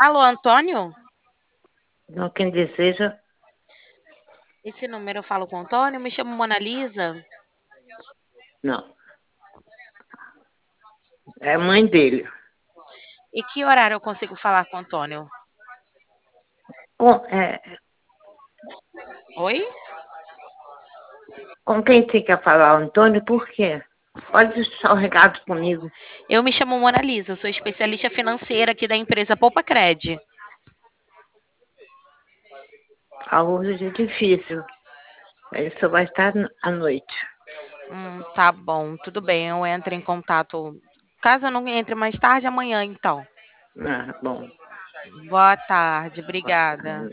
Alô, Antônio? Não, quem deseja, Esse número eu falo com o Antônio, me chamo Mona Lisa. não. É a mãe dele. E que horário eu consigo falar com o Antônio? Com, Oi? com quem você quer falar, Antônio? Por quê? Pode deixar o recado comigo. Eu me chamo Mona Lisa, eu sou especialista financeira aqui da empresa Poupa Cred. A hoje é difícil. Ele só vai estar à noite. Tá bom, tudo bem, eu entro em contato. Caso eu não entre mais tarde, amanhã então. Ah, bom. Boa tarde, obrigada.